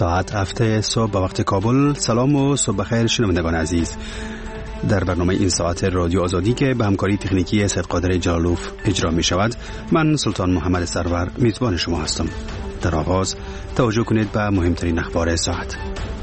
ساعت 7 صبح به وقت کابل. سلام و صبح بخیر شنوندگان عزیز. در برنامه این ساعت رادیو آزادی که به همکاری تکنیکی سید قادر جلالوف اجرا می شود، من سلطان محمد سرور میزبان شما هستم. در آغاز توجه کنید به مهمترین اخبار ساعت.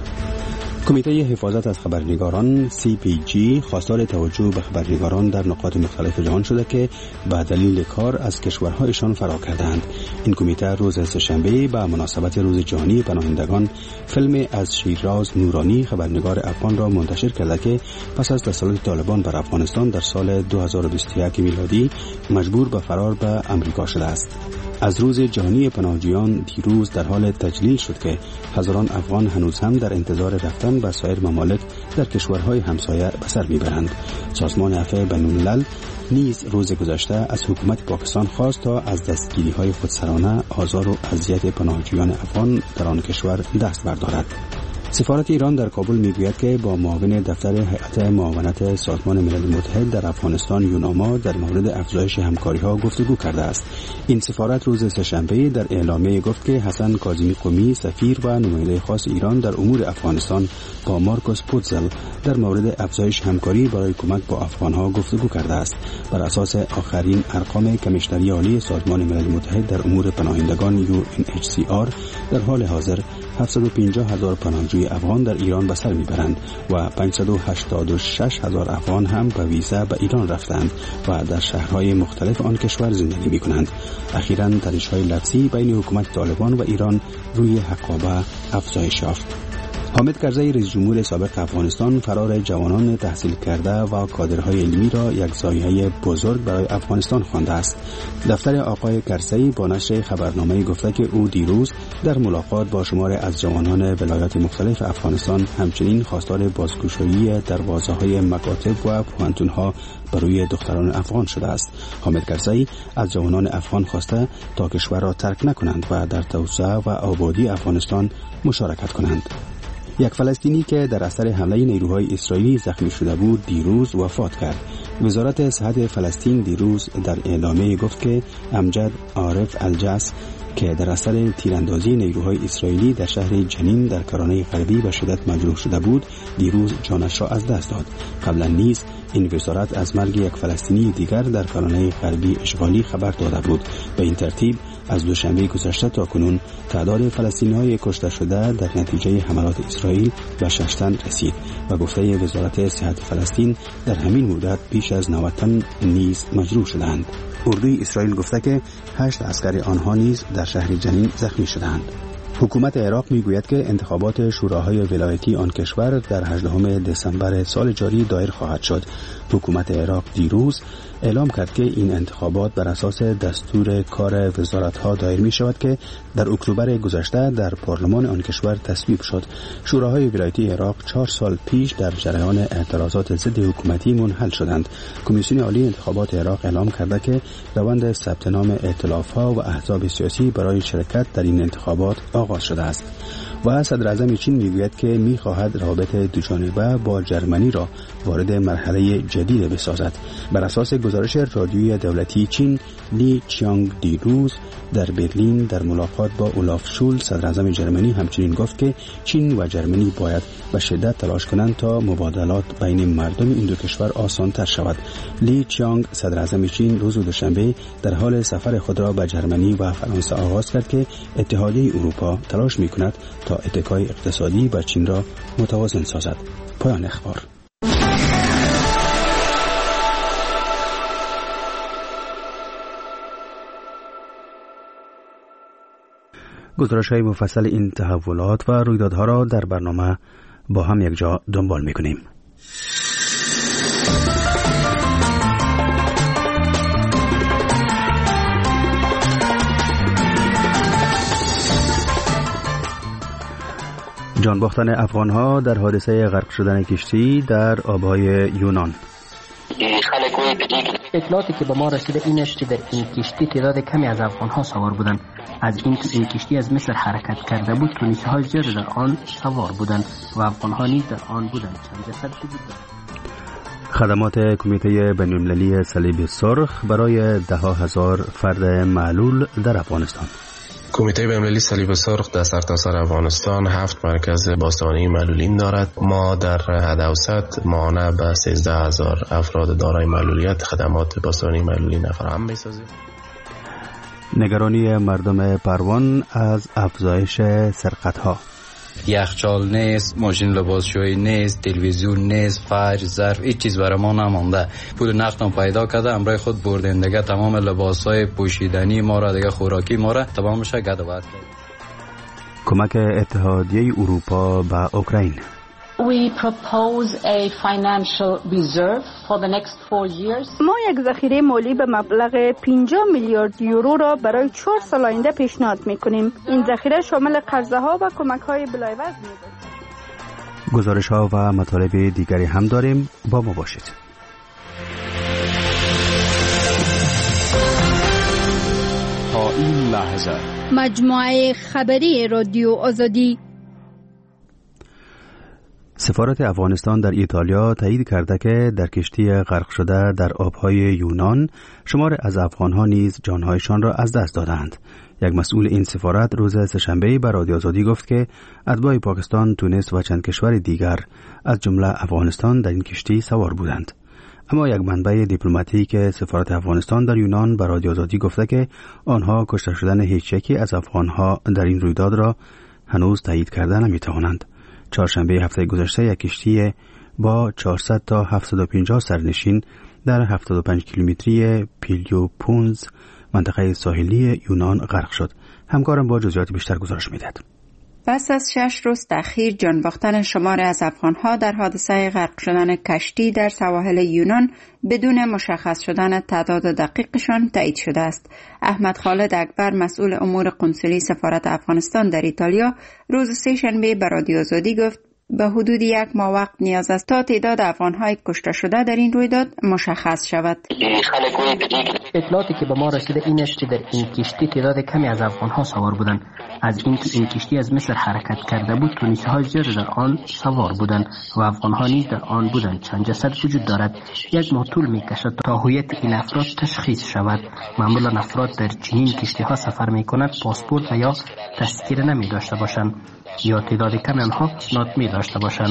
کمیته حفاظت از خبرنگاران CPG خواستار توجه به خبرنگاران در نقاط مختلف جهان شده که به دلیل کار از کشورهایشان فرار کردند. این کمیته روز سه‌شنبه به مناسبت روز جهانی پناهندگان فیلم از شیراز نورانی خبرنگار افغان را منتشر کرده که پس از تسلط طالبان بر افغانستان در سال 2021 میلادی مجبور به فرار به امریکا شده است. از روز جهانی پناهجویان دیروز در حال تجلیل شد که هزاران افغان هنوز هم در انتظار رفتن به سایر ممالک در کشورهای همسایه به سر میبرند. سازمان عفو بین‌الملل نیز روز گذشته از حکومت پاکستان خواست تا از دستگیری‌های خودسرانه، آزار و اذیت پناهجویان افغان در آن کشور دست بردارد. سفارت ایران در کابل میگوید که با معاون دفتر هیئت معاونت سازمان ملل متحد در افغانستان یوناما در مورد افزایش همکاری‌ها گفتگو کرده است. این سفارت روز سه‌شنبه در اعلامیه گفت که حسن کاظمی قمی سفیر و نماینده خاص ایران در امور افغانستان با مارکوس پوتزل در مورد افزایش همکاری برای کمک با افغان‌ها گفتگو کرده است. بر اساس آخرین ارقام کمیشنری عالی سازمان ملل متحد در امور پناهندگان UNHCR در حال حاضر 750,000 پناهجوی افغان در ایران به سر میبرند و 586,000 افغان هم به ویزا به ایران رفتند و در شهرهای مختلف آن کشور زندگی میکنند. اخیراً تنش‌های لفظی بین حکومت طالبان و ایران روی حقابه افزایش یافت. حامد کرزی رئیس جمهور سابق افغانستان فرار جوانان تحصیل کرده و کادرهای علمی را یک ضایعه بزرگ برای افغانستان خوانده است. دفتر آقای کرزی با نشر خبرنامه گفته که او دیروز در ملاقات با شماری از جوانان ولایات مختلف افغانستان همچنین خواستار بازگشایی دروازه‌های مکاتب و پوهنتون‌ها برای دختران افغان شده است. حامد کرزی از جوانان افغان خواسته تا کشور را ترک نکنند و در توسعه و آبادی افغانستان مشارکت کنند. یک فلسطینی که در اثر حمله نیروهای اسرائیلی زخمی شده بود دیروز وفات کرد. وزارت صحت فلسطین دیروز در اعلامیه گفت که امجد عارف الجس که در اثر تیراندازی نیروهای اسرائیلی در شهر جنین در کرانه غربی به شدت مجروح شده بود دیروز جانش را از دست داد. قبلا نیز این وزارت از مرگ یک فلسطینی دیگر در کرانه غربی اشغالی خبر داده بود. به این ترتیب از دوشنبه گذشته تا کنون تعداد فلسطینی‌های کشته شده در نتیجه حملات اسرائیل به 6 تن رسید و گفته وزارت صحت فلسطین در همین مدت بیش از 90 تن نیز مجروح شدند. اردوی اسرائیل گفته که 8 عسکر آنها نیز در شهر جنین زخمی شدند. حکومت عراق میگوید که انتخابات شوراهای ولایتی آن کشور در 18 دسامبر سال جاری دایر خواهد شد. حکومت عراق دیروز اعلام کرد که این انتخابات بر اساس دستور کار وزارت‌ها دایر می شود که در اکتبر گذشته در پارلمان آن کشور تصویب شد. شوراهای ولایتی عراق 4 سال پیش در جریان اعتراضات ضد حکومتی منحل شدند. کمیسیون عالی انتخابات عراق اعلام کرده که روند ثبت نام ائتلاف‌ها و احزاب سیاسی برای شرکت در این انتخابات آغاز شده است. و صدر اعظم چین میگوید که میخواهد روابط دوجانبه با جرمنی را وارد مرحله جدید بسازد. بر اساس گزارش رادیویی دولتی چین، لی چیانگ دیروز در برلین در ملاقات با اولاف شولز صدر اعظم جرمنی همچنین گفت که چین و جرمنی باید به شدت تلاش کنند تا مبادلات بین مردم این دو کشور آسان‌تر شود. لی چیانگ صدر اعظم چین روز دوشنبه در حال سفر خود را به جرمنی و فرانسه آغاز کرد که اتحادیه اروپا تلاش می‌کند تا اتکای اقتصادی بر چین را متوازن سازد. پایان اخبار. گزارش‌های مفصل این تحولات و رویدادها را در برنامه با هم یک جا دنبال می‌کنیم. جان باختن افغان‌ها در حادثه غرق شدن کشتی در آب‌های یونان. اطلاعاتی که به ما رسیده این است که در این کشتی تعداد کمی از افغان‌ها سوار بودند. از این کشتی از مصر حرکت کرده بود. تونسی‌های زیادی در آن سوار بودند و افغان‌ها نیز در آن بودند. چند جسد بود. خدمات کمیته بین‌المللی صلیب سرخ برای 10,000 فرد معلول در افغانستان. کمیته بین‌المللی صلیب سرخ در سرتاسر افغانستان 7 مرکز بازدارندگی معلولین دارد. ما در حد اوسط ماهانه به 13000 افراد دارای معلولیت خدمات بازدارندگی معلولین فراهم می‌سازیم. نگرانی مردم پروان از افزایش سرقت‌ها. یخچال نیست، ماشین لباسشویی نیست، تلویزیون نیست، فرش، ظرف، هیچ چیز برای ما نمانده. پول نقدم پیدا کرده، امرای خود بردن دیگه تمام لباسای پوشیدنی ما را دیگه، خوراکی ما را تمامش گدو کرد. کمک اتحادیه اروپا به اوکراین. We propose a financial reserve for the next 4 years. ما یک ذخیره مالی به مبلغ 50 میلیارد یورو را برای 4 سال آینده پیشنهاد می‌کنیم. این ذخیره شامل قرضه‌ها و کمک‌های بلایوزن می‌باشد. گزارش‌ها و مطالب دیگری هم داریم، با ما باشید. تا این لحظه مجموعه خبری رادیو آزادی. سفارت افغانستان در ایتالیا تایید کرده که در کشتی غرق شده در آبهای یونان شمار از افغانها نیز جانهایشان را از دست دادند. یک مسئول این سفارت روز سه‌شنبه به رادیو آزادی گفت که اتباع پاکستان، تونس و چند کشور دیگر از جمله افغانستان در این کشتی سوار بودند. اما یک منبع دیپلماتیک سفارت افغانستان در یونان به رادیو آزادی گفته که آنها کشته شدن هیچ یکی از افغانها در این رویداد را هنوز تایید کرده نمی‌توانند. چهارشنبه هفته گذشته یک کشتی با 400 تا 750 سرنشین در 75 کیلومتری پیلیوپونز منطقه ساحلی یونان غرق شد. همکارم با جزئیات بیشتر گزارش می‌دهد. پس از 6 روز تأخیر جان باختن شماری از افغانها در حادثه غرق شدن کشتی در سواحل یونان بدون مشخص شدن تعداد دقیقشان تایید شده است. احمد خالد اکبر، مسئول امور قنصلی سفارت افغانستان در ایتالیا، روز سه‌شنبه به رادیو آزادی گفت به حدود 1 ماه وقت نیاز است تا تعداد افغان‌های کشته شده در این رویداد مشخص شود. اطلاعاتی که به ما رسیده این است که در این کشتی تعداد کمی از افغان‌ها سوار بودند. از اینکه این کشتی از مصر حرکت کرده بود، تونسی‌ها زیاد در آن سوار بودند و افغان‌ها نیز در آن بودند. چند جسد وجود دارد. 1 ماه طول می‌کشد تا هویت این افراد تشخیص شود. معمولا افراد در چنین کشتی‌ها سفر می‌کنند پاسپورت و یا تذکره نمی‌داشته باشند یا تعداد کمی آنها ناطمی داشته باشند.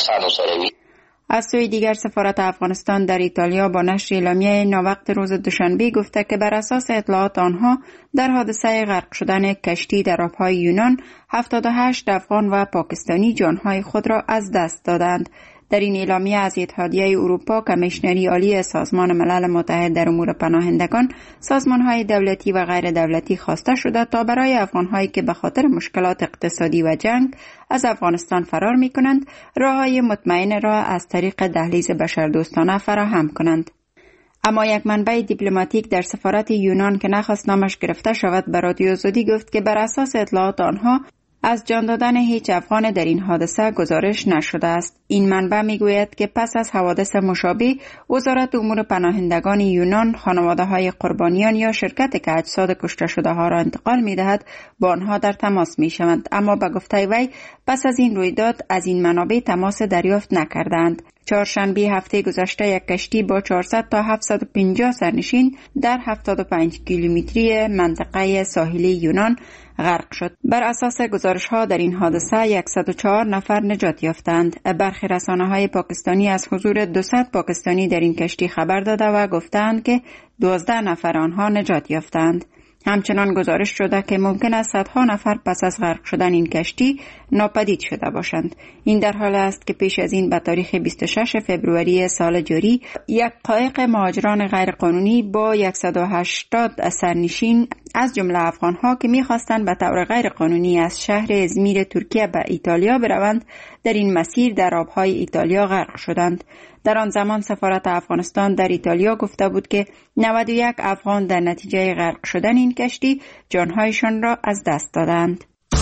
از سوی دیگر سفارت افغانستان در ایتالیا با نشر اعلامیه ناوقت روز دوشنبه گفته که بر اساس اطلاعات آنها در حادثه غرق شدن کشتی در آبهای یونان 78 افغان و پاکستانی جانهای خود را از دست دادند. در این اعلامیه از اتحادیه اروپا، کمیشنری عالی سازمان ملل متحد در امور پناهندگان، سازمان‌های دولتی و غیر دولتی خواسته شده تا برای افغان‌هایی که به خاطر مشکلات اقتصادی و جنگ از افغانستان فرار می‌کنند، راه‌های مطمئن را از طریق دهلیز بشردوستانه فراهم کنند. اما یک منبع دیپلماتیک در سفارت یونان که نخواست نامش گرفته شود به رادیو آزادی گفت که بر اساس اطلاعات آنها از جان دادن هیچ افغان در این حادثه گزارش نشده است. این منبع میگوید که پس از حوادث مشابه، وزارت امور پناهندگان یونان خانواده‌های قربانیان یا شرکت که اجساد کشته شده ها را انتقال می‌دهد با آنها در تماس می‌شوند، اما به گفته وی پس از این رویداد از این منابع تماس دریافت نکردند. چهارشنبه هفته گذشته یک کشتی با 400 تا 750 سرنشین در 75 کیلومتری منطقه ساحلی یونان غرق شد. بر اساس گزارش‌ها در این حادثه 104 نفر نجات یافتند. برخی رسانه‌های پاکستانی از حضور 200 پاکستانی در این کشتی خبر داده و گفتند که 12 نفر آنها نجات یافتند. همچنان گزارش شده که ممکن است صدها نفر پس از غرق شدن این کشتی ناپدید شده باشند. این در حال است که پیش از این به تاریخ 26 فوریه سال جاری یک قایق مهاجران غیرقانونی با 180 سرنشین از جمله افغان‌ها که می‌خواستند به طور غیرقانونی از شهر ازمیر ترکیه به ایتالیا بروند، در این مسیر در آب‌های ایتالیا غرق شدند. در آن زمان سفارت افغانستان در ایتالیا گفته بود که 91 افغان در نتیجه غرق شدن این کشتی جانهایشان را از دست دادند.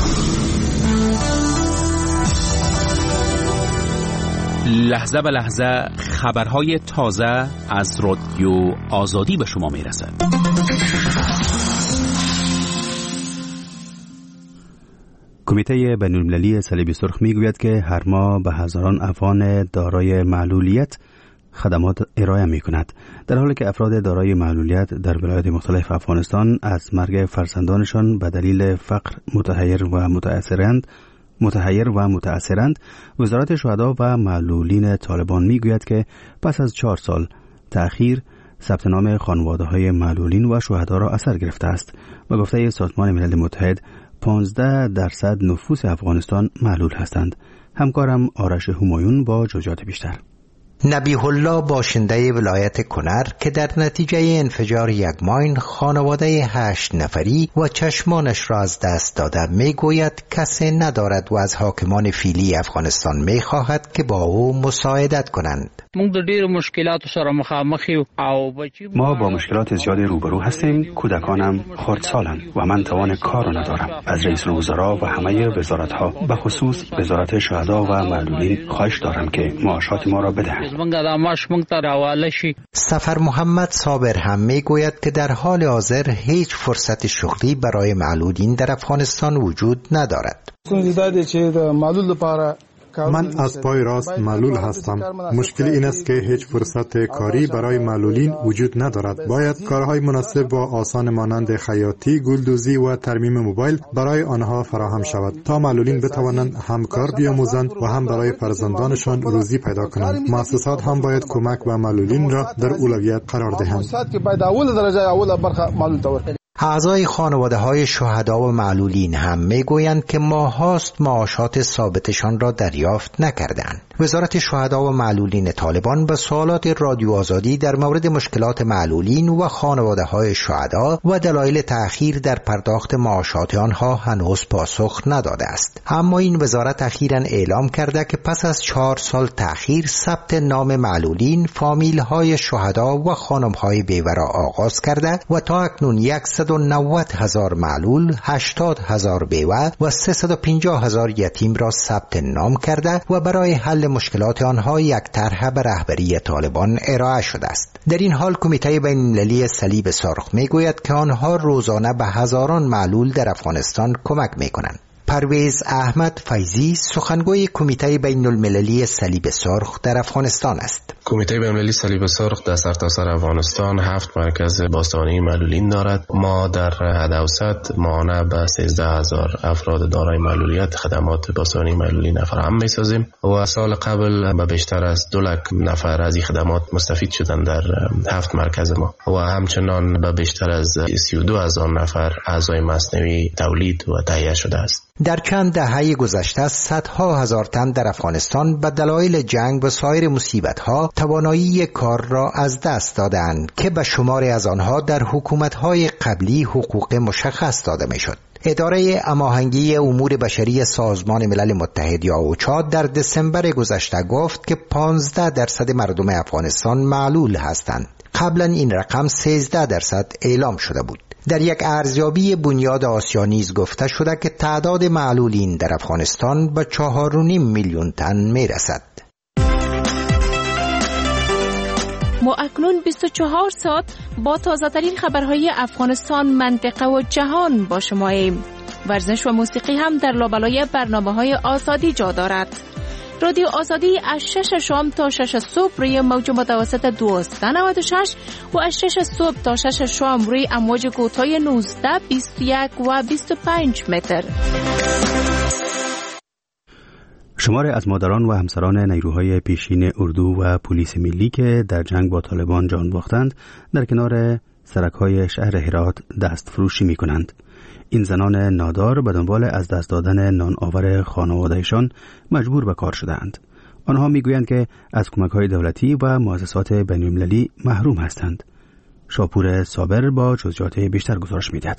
لحظه به لحظه خبرهای تازه از رادیو آزادی به شما میرسد. کمیته بین‌المللی صلیب سرخ میگوید که هر ماه به هزاران افغان دارای معلولیت خدمات ارائه می کند، در حالی که افراد دارای معلولیت در ولایات مختلف افغانستان از مرگ فرزندانشان به دلیل فقر متحیر و متأثرند. وزارت شهدا و معلولین طالبان می گوید که پس از 4 سال تأخیر ثبت نام خانواده‌های معلولین و شهدا را اثر گرفته است. به گفته سازمان ملل متحد 15% نفوس افغانستان معلول هستند. همکارم آرش همایون با جزئیات بیشتر. نبیه الله باشنده ولایت کنر که در نتیجه انفجار یک ماین خانواده 8 نفری و چشمانش را از دست داده میگوید کسی ندارد و از حاکمان فعلی افغانستان میخواهد که با او مساعدت کنند. ما با مشکلات زیادی روبرو هستیم. کودکانم خردسالند و من توان کار ندارم. از رئیس الوزراء و همه وزارت‌ها به خصوص وزارت شهدا و معلولین خواهش دارم که معاشات ما را بدهند. سفر محمد صابر هم میگوید که در حال حاضر هیچ فرصت شغلی برای معلولین در افغانستان وجود ندارد. من از پای راست معلول هستم. مشکل این است که هیچ فرصت کاری برای معلولین وجود ندارد. باید کارهای مناسب و آسان مانند خیاطی، گلدوزی و ترمیم موبایل برای آنها فراهم شود تا معلولین بتوانند هم کار بیاموزند و هم برای فرزندانشان روزی پیدا کنند. مؤسسات هم باید کمک به معلولین را در اولویت قرار دهند. اعضای خانواده های شهدا و معلولین هم میگویند که ماهاست معاشات ثابتشان را دریافت نکردند. وزارت شهدا و معلولین طالبان به سوالات رادیو آزادی در مورد مشکلات معلولین و خانواده های شهدا و دلایل تأخیر در پرداخت معاشات آنها هنوز پاسخ نداده است. اما این وزارت اخیراً اعلام کرده که پس از 4 سال تأخیر ثبت نام معلولین، فامیل های شهدا و خانم های بیوه را آغاز کرده و تا اکنون 190,000 معلول، 80,000 بیوه و 350,000 یتیم را ثبت نام کرده و برای حل مشکلات آنها یک طرح به رهبری طالبان ارائه شده است. در این حال کمیته بین‌المللی صلیب سرخ میگوید که آنها روزانه به هزاران معلول در افغانستان کمک میکنند. پرویز احمد فیضی سخنگوی کمیته بین‌المللی صلیب سرخ در افغانستان است. کمیته بین‌المللی صلیب سرخ در سرتاسر افغانستان 7 مرکز باستانی معلولین دارد. ما در حد اوسط ماهانه به 13,000 افراد دارای معلولیت خدمات باستانی معلولین فراهم می‌سازیم و سال قبل به بیشتر از 2 لک نفر از این خدمات مستفید شدند در 7 مرکز ما و همچنان به بیشتر از 32,000 نفر اعضای مصنوی تولید و تهیه شده است. در چند دهه گذشته صدها هزار تن در افغانستان به دلایل جنگ و سایر مصیبت‌ها توانایی کار را از دست دادند که به شماری از آنها در حکومت‌های قبلی حقوق مشخص داده می‌شد. اداره هماهنگی امور بشری سازمان ملل متحد یا اوچا در دسامبر گذشته گفت که 15% مردم افغانستان معلول هستند. قبلا این رقم 13% اعلام شده بود. در یک ارزیابی بنیاد آسیا نیز گفته شده که تعداد معلولین در افغانستان به 4.5 میلیون تن میرسد. ما اکنون 24 ساعت با تازه‌ترین خبرهای افغانستان، منطقه و جهان با شماییم. ورزش و موسیقی هم در لابلای برنامه‌های آزادی جا دارد. رادیو آزادی از 6 شام تا 6 صبح روی موج متوسط 1296 و از 6 صبح تا 6 شام روی امواج کوتاه 19، 21 و 25 متر. شماری از مادران و همسران نیروهای پیشین اردو و پلیس ملی که در جنگ با طالبان جان باختند در کنار سرک‌های شهر هرات دست فروشی می کنند. این زنان نادار به دنبال از دست دادن نان آور خانوادهشان مجبور به کار شدند. آنها میگویند که از کمک‌های دولتی و مؤسسات بین‌المللی محروم هستند. شاپور صابر با جزئیات بیشتر گزارش می‌دهد.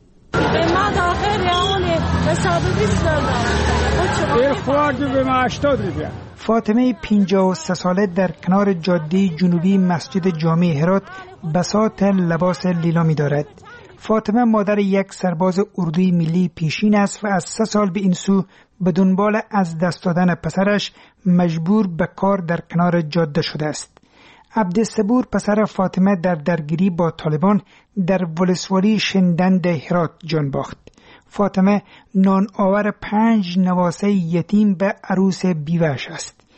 فاطمه 53 ساله در کنار جاده جنوبی مسجد جامع هرات بساط لباس لیلامی دارد. فاطمه مادر یک سرباز اردوی ملی پیشین است و از 3 سال به این سو به دنبال از دست دادن پسرش مجبور به کار در کنار جاده شده است. عبدالصبور پسر فاطمه در درگیری با طالبان در ولسوالی شندند هرات جان باخت. فاطمه نان آور 5 نواسه یتیم به عروس بیوه‌اش است.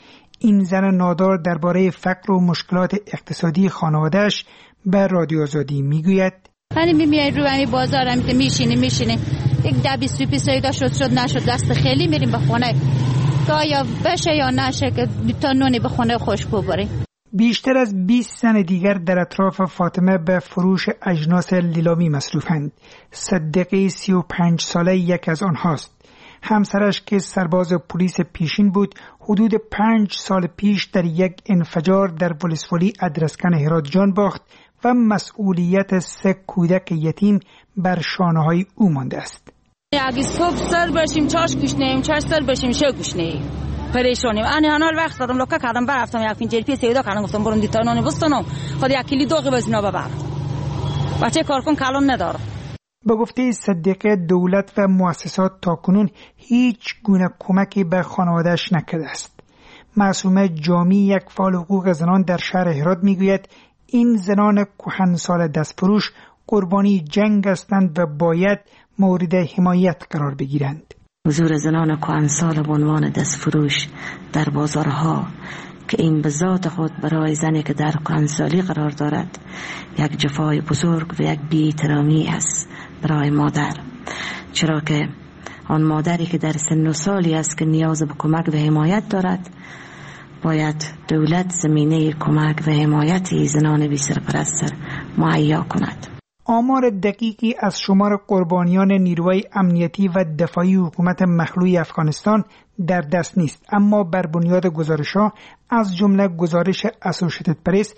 این زن نادار درباره فقر و مشکلات اقتصادی خانواده‌اش به رادیو آزادی میگوید: من میای رو همین بازار میشینیم یک 10-20 پیسه شد نشد دست خیلی میریم به خونه تا یا بشه یا نشه که تا نونی به خونه خوش ببریم. بیشتر از 20 زن دیگر در اطراف فاطمه به فروش اجناس لیلامی مصروفند. صدیقه 35 ساله یک از آنهاست. همسرش که سرباز پلیس پیشین بود حدود 5 سال پیش در یک انفجار در ولسوالی ادرسکن هرات جان باخت و مسئولیت 3 کودک یتیم بر شانه‌های او مانده است. اگه صبح سر بشیم چاش گشنیم چاش سر بشیم شو گشنیم پریشانیم. انا هر وقت دادم لوکا کردم برفتم یک فنجل پی سیدا کردم گفتم برون دیتا نون بستانم خود یک کیلو دوغی بزنا ببر بچه کارکن کلان نداره. به گفته صدیقه دولت و مؤسسات تاکنون هیچ گونه کمکی به خانواده‌اش نکرده است. معصومه جامی یک فعال حقوق زنان در شهر هرات میگوید این زنان کهنسال دستفروش قربانی جنگ هستند و باید مورد حمایت قرار بگیرند. حضور زنان کهنسال به عنوان دستفروش در بازارها که این به ذات خود برای زنی که در کهنسالی قرار دارد یک جفای بزرگ و یک بی‌احترامی است برای مادر، چرا که آن مادری که در سن و سالی است که نیاز به کمک و حمایت دارد باید دولت زمینه کمک و حمایت زنان بی سرپرست مهیا کند. آمار دقیقی از شمار قربانیان نیروهای امنیتی و دفاعی حکومت مخلوع افغانستان در دست نیست، اما بر بنیاد گزارش‌ها از جمله گزارش اسوشیتد پرس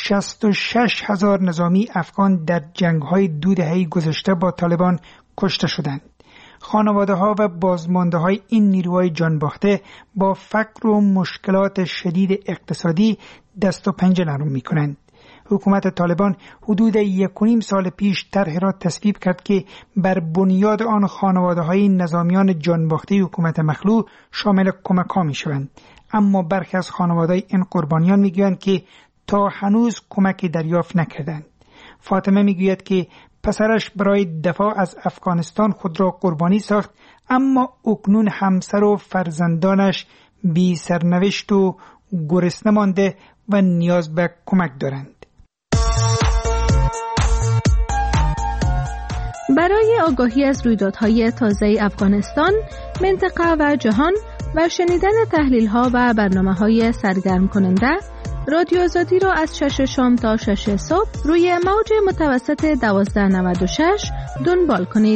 66,000 نظامی افغان در جنگ‌های 2 دهه گذشته با طالبان کشته شدند. خانواده‌ها و بازمانده‌های این نیروهای جانباخته با فقر و مشکلات شدید اقتصادی دست و پنجه نرم می‌کنند. حکومت طالبان حدود 1.5 سال پیش طرحی را تصویب کرد که بر بنیاد آن خانواده‌های نظامیان جانباخته حکومت مخلوع شامل کمک‌ها می‌شوند، اما برخی از خانواده‌های این قربانیان می‌گویند که تا هنوز کمکی دریافت نکردند. فاطمه می‌گوید که پسرش برای دفاع از افغانستان خود را قربانی ساخت، اما اکنون همسر و فرزندانش بی سرنوشت و گرسنه مانده و نیاز به کمک دارند. برای آگاهی از رویدادهای تازه افغانستان، منطقه و جهان و شنیدن تحلیل‌ها و برنامه‌های سرگرم کننده، رادیو آزادی را از 6 شام تا 6 صبح روی موج متوسط 1296 دنبال کنید.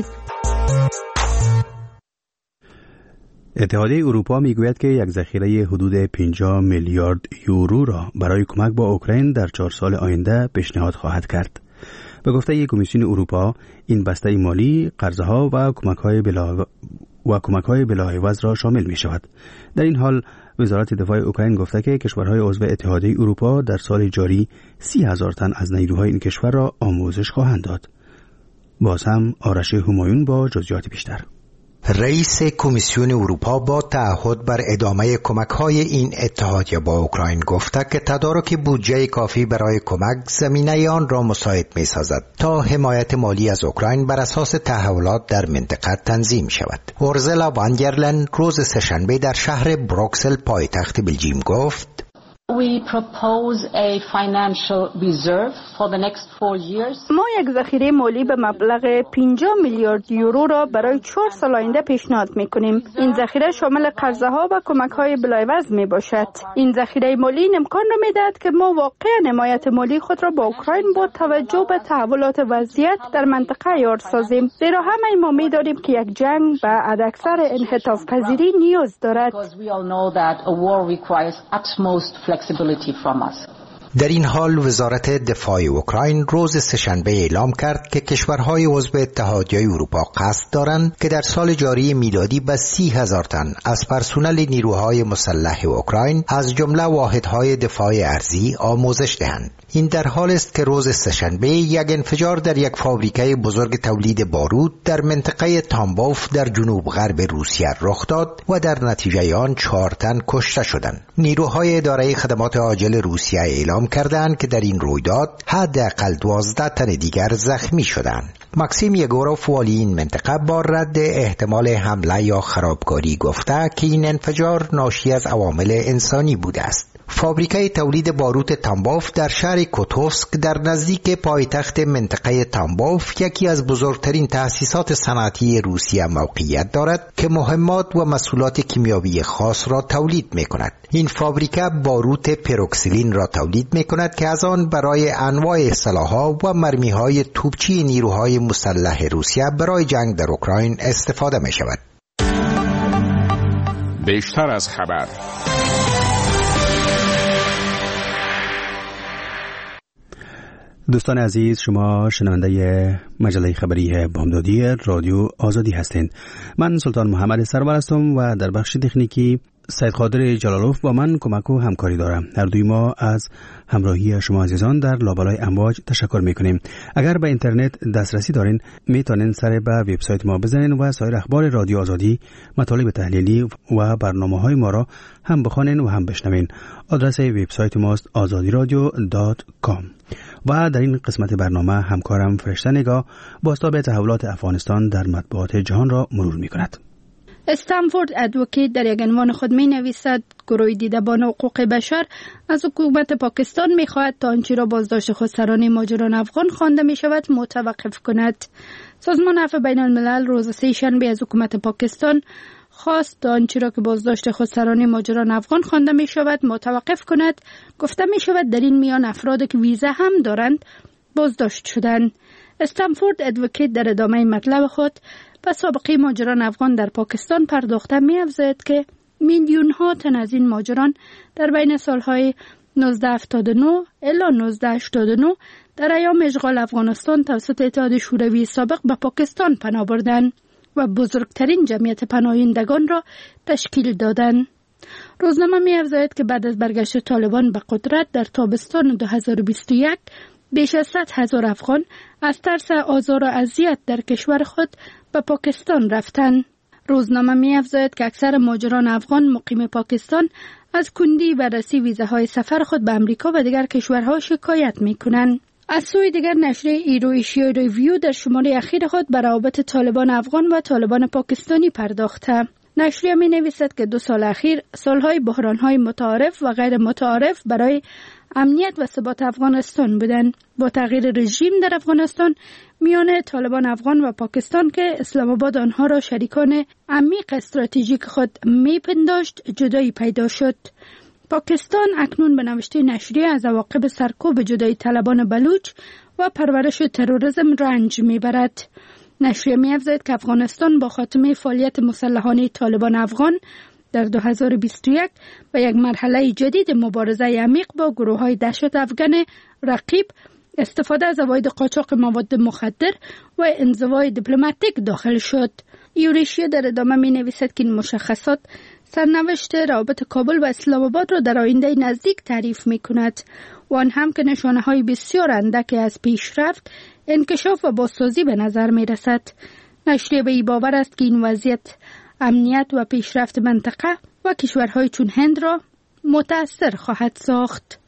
اتحادیه اروپا میگوید که یک ذخیره حدود 50 میلیارد یورو را برای کمک با اوکراین در 4 سال آینده پیشنهاد خواهد کرد. به گفته کمیسیون اروپا، این بسته مالی قرضها و کمک‌های بلاعوض را شامل می شود. در این حال وزارت دفاع اوکراین گفته که کشورهای عضو اتحادیه اروپا در سال جاری 30,000 تن از نیروهای این کشور را آموزش خواهند داد. باز هم آرش همایون با جزئیات بیشتر. رئیس کمیسیون اروپا با تعهد بر ادامه کمک‌های این اتحادیه با اوکراین گفته که تدارک بودجه کافی برای کمک زمینه آن را مساعد می‌سازد تا حمایت مالی از اوکراین بر اساس تحولات در منطقه تنظیم شود. اورزلا وان در لین روز سه‌شنبه در شهر بروکسل پایتخت بلژیم گفت: We propose a financial reserve for the next 4 years. ما یک ذخیره مالی به مبلغ 50 میلیارد یورو را برای 4 سال آینده پیشنهاد می‌کنیم. این ذخیره شامل قرضه‌ها و کمک‌های بلایوز میباشد. این ذخیره مالی امکان را می‌دهد که ما واقعاً حمایت مالی خود را با اوکراین با توجه به تحولات وضعیت در منطقه یار سازیم. زیرا همه ما می‌دانیم که یک جنگ به حداکثر انعطاف پذیری نیاز دارد. در این حال وزارت دفاع اوکراین روز سه‌شنبه اعلام کرد که کشورهای عضو اتحادیه اروپا قصد دارند که در سال جاری میلادی به 30,000 تن از پرسنل نیروهای مسلح اوکراین از جمله واحدهای دفاع ارضی آموزش دهند. این در حال است که روز سه‌شنبه یک انفجار در یک فابریکه بزرگ تولید بارود در منطقه تامبوف در جنوب غرب روسیه رخ داد و در نتیجه آن 4 تن کشته شدند. نیروهای اداره خدمات عاجل روسیه اعلام کردند که در این رویداد حداقل 12 تن دیگر زخمی شدند. ماکسیم یگوروف والی این منطقه با رد احتمال حمله یا خرابکاری گفته که این انفجار ناشی از عوامل انسانی بوده است. فابریکه تولید باروت تامبوف در شهر کوتوفسک در نزدیک پایتخت منطقه تامبوف یکی از بزرگترین تأسیسات صنعتی روسیه موقعیت دارد که مهمات و محصولات کیمیاوی خاص را تولید می کند. این فابریکه باروت پروکسیلین را تولید می کند که از آن برای انواع سلاح‌ها و مرمی‌های توپچی نیروهای مسلح روسیه برای جنگ در اوکراین استفاده می شود. بیشتر از خبر. دوستان عزیز، شما شنونده مجله خبری بامدادی رادیو آزادی هستید. من سلطان محمد سرور هستم و در بخش تکنیکی سید قادر جلالوف با من کمک و همکاری دارم. هر دوی ما از همراهی شما عزیزان در لابلای امواج تشکر میکنیم. اگر به اینترنت دسترسی دارین میتونین سر به وبسایت ما بزنین و سایر اخبار رادیو آزادی، مطالب تحلیلی و برنامه‌های ما را هم بخوانین و هم بشنوین. آدرس وبسایت ماست azadiradyo.com. و در این قسمت برنامه همکارم فرشته نگاه بازتاب تحولات افغانستان در مطبوعات جهان را مرور میکند. استنفورد ادوکیت در یک عنوان خود می نویسد گروه دیدبان حقوق بشر از حکومت پاکستان می خواهد تا آنچه را بازداشت خودسران ماجران افغان خوانده می شود متوقف کند. سازمان عفو بین الملل روز سه شنبه از حکومت پاکستان خواست تا آنچه را که بازداشت خودسران ماجران افغان خوانده می شود متوقف کند. گفته می شود در این میان افرادی که ویزا هم دارند بازداشت شدند. استنفورد ادوکیت در ادامه مطلب خود و سابقه ماجران افغان در پاکستان پرداخته می‌افزاید که میلیون ها تن از این ماجران در بین سالهای 1979 الی 1989 در ایام اشغال افغانستان توسط اتحاد شوروی سابق به پاکستان پناه بردند و بزرگترین جمعیت پناهندگان را تشکیل دادند. روزنامه می‌افزاید که بعد از برگشت طالبان به قدرت در تابستان 2021 بیش از 100,000 افغان از ترس آزار و اذیت در کشور خود به پاکستان رفتند. روزنامه می‌افزاید که اکثر ماجران افغان مقیم پاکستان از کندی بررسی ویزاهای سفر خود به امریکا و دیگر کشورها شکایت می‌کنند. از سوی دیگر نشریه ایرو ایشیا ریویو در شماره اخیر خود به روابط طالبان افغان و طالبان پاکستانی پرداخته. نشریه می‌نویسد که 2 سال اخیر سالهای بحران‌های متعارف و غیر متعارف برای امنیت و ثبات افغانستان بودند. با تغییر رژیم در افغانستان میان طالبان افغان و پاکستان که اسلام آباد آنها را شریکان عمیق استراتژیک خود میپنداشت جدایی پیدا شد. پاکستان اکنون به نوشته نشریه از عواقب سرکوب جدایی طلبان بلوچ و پرورش تروریسم رنج میبرد. نشریه می‌افزاید که افغانستان با خاتمه فعالیت مسلحانه طالبان افغان در 2021 و یک مرحله جدید مبارزه عمیق با گروه‌های دهشت افغان رقیب، استفاده از عواید قاچاق مواد مخدر و انزوای دیپلماتیک داخل شد. یوریشیا در ادامه می‌نویسد که این مشخصات سرنوشت روابط کابل و اسلام آباد را در آینده نزدیک تعریف می‌کند و آن هم که نشانه‌های بسیار اندکی از پیشرفت، انکشاف و بازسازی به نظر می‌رسد. نشریه به این باور است که این وضعیت امنیت و پیشرفت منطقه و کشورهای چون هند را متأثر خواهد ساخت.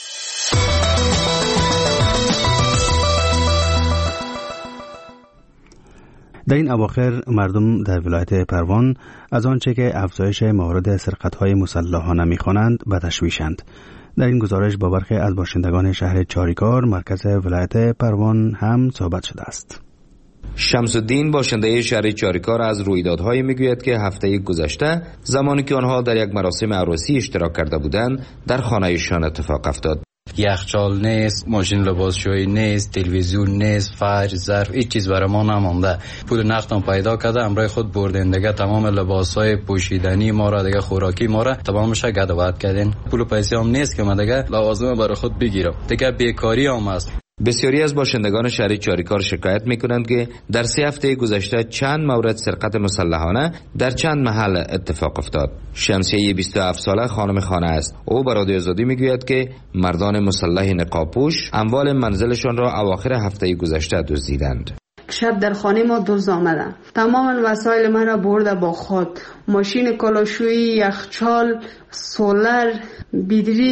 در این اواخر مردم در ولایت پروان از آنچه که افزایش موارد سرقت‌های مسلحانه می‌خوانند به تشویشند. در این گزارش با برخی از باشندگان شهر چاریکار مرکز ولایت پروان هم صحبت شده است. شمس الدین باشنده شهر چاریکار از رویدادهای میگوید که هفته گذشته زمانی که آنها در یک مراسم عروسی اشتراک کرده بودند در خانه‌شان اتفاق افتاد. یخچال نیست، ماشین لباسشویی نیست، تلویزیون نیست، فرش، ظرف، هیچ چیز برای ما نمانده. پول نقدم پیدا کرده، امرای خود بردن دیگه تمام لباسای پوشیدنی ما را دیگه خوراکی ما را تمامش گدوات کردین. پول و پیسه هم نیست که من دیگه لوازم برای خود بگیرم. دیگه بیکاری هم است. بسیاری از باشندگان شهر چاریکار شکایت میکنند که در 3 هفته گذشته چند مورد سرقت مسلحانه در چند محل اتفاق افتاد. شمسیه 27 ساله خانم خانه است. او به رادیو آزادی میگوید که مردان مسلح نقابپوش اموال منزلشان را اواخر هفته گذشته دزدیدند. شب در خانه ما دزد آمدن، تمام وسایل من را برده با خود، ماشین کلاشویی، یخچال، سولر، بیدری،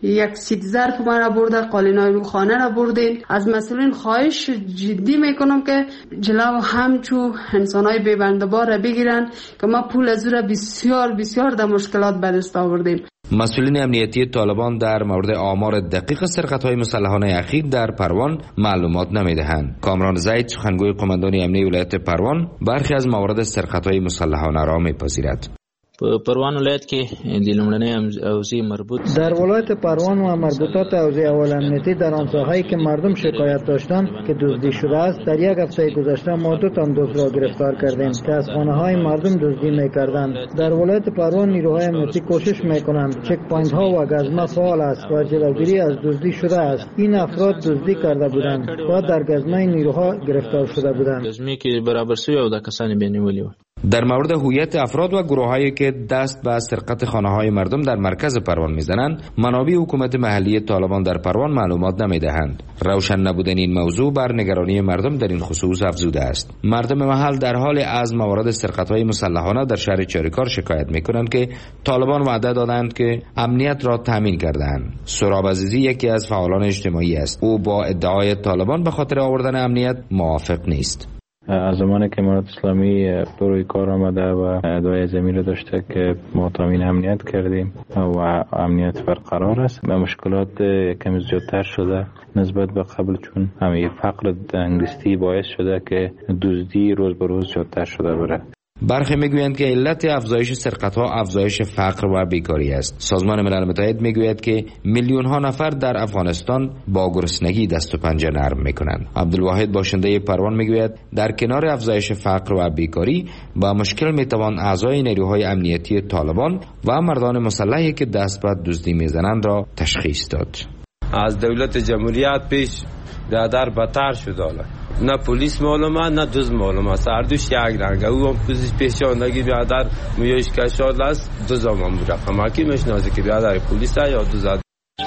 یک سیت ظرف مرا برده، قالینای رو خانه را بردین. از مسئولین خواهش جدی میکنم که جلو همچو انسانای بی‌بنده‌بار را بگیرن که ما پول از را بسیار در مشکلات به دست آوردیم. مسئولین امنیتی طالبان در مورد آمار دقیق سرقت‌های مسلحانه اخیر در پروان معلومات نمی‌دهند. کامران زید سخنگوی قماندان امنیتی ولایت پروان برخی از موارد سرقت‌های مسلحانه را می‌پذیرد. پروان ولایت کې د لومړنۍ اوضاع مربوط در ولایت پروان و مربوطات اوضاع اول امنیتی در آن ساحه‌ای که مردم شکایت داشتند که دزدی شده است، در یک هفته گذشته ما 2 تن دزد را گرفتار کردیم که از خانه‌های مردم دزدی می‌کردند. در ولایت پروان نیروهای امنیتی کوشش می‌کنند. چک پوینت‌ها و گزمه فعال است و جلوگیری از دزدی شده است. این افراد دزدی کرده بودند و در گزمه نیروها گرفتار شده بودند. گزمه که برابر شوی او د کسانی بینیولی و در مورد هویت افراد و گروهایی که دست به سرقت خانه‌های مردم در مرکز پروان می‌زنند، منابع حکومت محلی طالبان در پروان معلومات نمی‌دهند. روشن نبودن این موضوع بر نگرانی مردم در این خصوص افزوده است. مردم محل در حال از موارد سرقت‌های مسلحانه در شهر چاریکار شکایت می‌کنند که طالبان وعده دادند که امنیت را تامین کردند. سراب عزیزی یکی از فعالان اجتماعی است. او با ادعای طالبان به خاطر آوردن امنیت موافق نیست. از زمانی که امارات اسلامی روی کار آمده و ادعای زمین داشته که ما تامین امنیت کردیم و امنیت برقرار است، و مشکلات کمی زیادتر شده نسبت به قبل، چون همین فقر دنگستی باعث شده که دزدی روز به روز زیادتر شده بره. برخی میگویند که علت افزایش سرقت‌ها افزایش فقر و بیکاری است. سازمان ملل متحد میگوید که میلیون‌ها نفر در افغانستان با گرسنگی دست و پنجه نرم میکنند. عبدالواحد باشنده پروان میگوید در کنار افزایش فقر و بیکاری با مشکل میتوان اعضای نیروهای امنیتی طالبان و مردان مسلحی که دست به دزدی میزنند را تشخیص داد. از دولت جمهوریت پیش در بدتر شده، نه پلیس معلومه نه دزد معلومه است، هر دوش یک رنگه. او هم پیشاندگی بیادر میوش کشاد است، دزد هم مرقم کی میشناسه که بیادر پلیس یا دزد.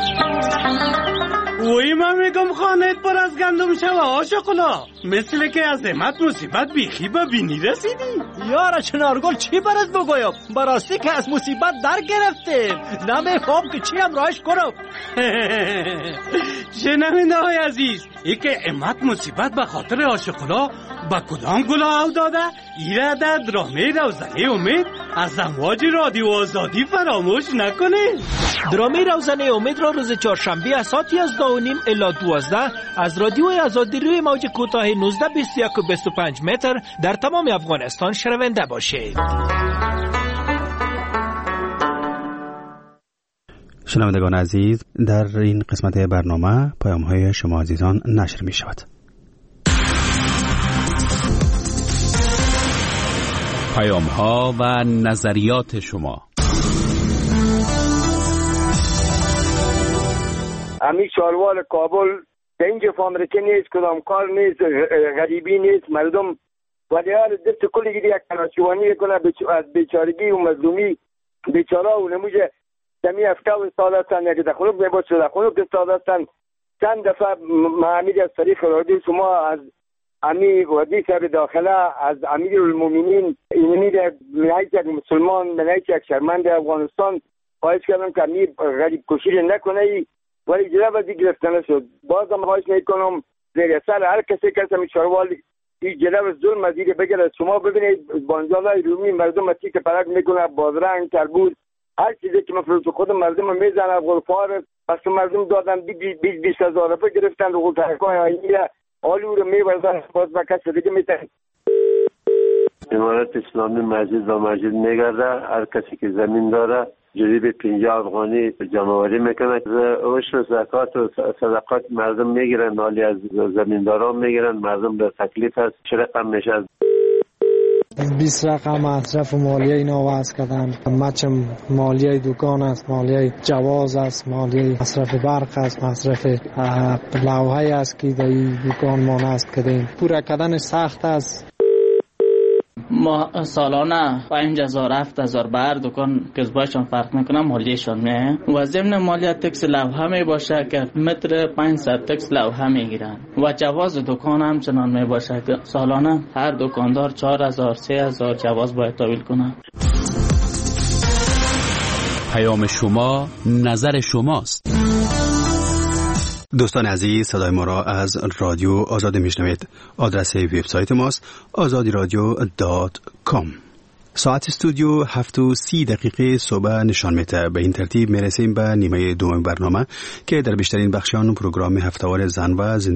وی من میگم خانهت پر از گندم شوه عاشقلا، مثل که از امت مصیبت بیخی ببینی رسیدی. یارا چنارگل چی برات بگویم؟ براستی که از مصیبت در گرفتیم، نمیفهم که چی هم راهش کنم. شنونده های عزیز، ای که امت مصیبت به خاطر عاشقلا با کدام گلا او داده؟ ایره در درامه روزنه امید از امواج رادیو آزادی فراموش نکنید. درامه روزنه امید را روز چهارشنبه از ساعت 11:30 الی 12 از رادیو آزادی روی موج کوتاه 19 21 و 25 متر در تمام افغانستان شنونده باشید. شنوندگان عزیز، در این قسمت برنامه پیام‌های شما عزیزان نشر می شود. پیام‌ها و نظریات شما. امی شاروال کابل در اینجا فامرکه نیست، کدام کار نیست، غریبی نیست، مردم ولی حال دست کلی گیری یک کناشوانی کنه از بیچارگی و مظلومی بیچاره و نموجه دمی افکا و استاد هستن یا که دخلوک میباد شده دخلوک استاد هستن. چند دفعه معامید از طریق رادی شما از امی ودی صاحب داخله از امیر المومنین اینمی در منایت یک مسلمان منایت یک شرمند افغانستان خواهش کردم که امی غریب کشیر نکنه ولی جلب ازی گرفتنه شد. بازم خواهش میکنم زیر سر هر کسی که همی چاروال این جلب ظلم ازیده بگرد. شما ببینید بانجالای رومی مردم اتی که پرک میکنه بازرنگ تربوز هر چیزی که مفروض خود مردم میزنه غرفار پس مردم دادن 20 هزار روپه گرفتن رو تحقیقای آینیه آلو رو میبردن باز با کسی دیگه میتن. امارت اسلامی مسجد و مسجد میگرده، هر کسی که زمین داره جریب 50 افغانی جمعوری میکنه، عشر زکات و صدقات مردم میگیرن، مالی از زمینداران میگیرن، مردم به تکلیف هست. چه رقم میشه؟ 20 رقم مصرف مالیه اینا وضع کردن، مچم مالیه دکان است، مالیه جواز است، مالیه مصرف برق است، مصرف لوحه است که در دکان ما نصب کردیم. پورا کردن سخت است. ما سالانه 5000 7000 بر دکان کسبایشان فرق میکنه مالیهشان میه و ضمن مالیه تکس لوحه می باشه که متر 500 تکس لوحه میگیرن و جواز دکان هم چنان می باشه که سالانه هر دکاندار 4000 3000 جواز باید تحویل کنه. پیام شما نظر شماست. دوستان عزیز، صدای ما را از رادیو آزادی میشنوید. آدرس وبسایت ماست azadiradio.com. ساعت استودیو 7:30 صبح نشان میده. به این ترتیب میرسیم به نیمه دوم برنامه که در بیشترین بخشان پروگرام هفته‌وار زن و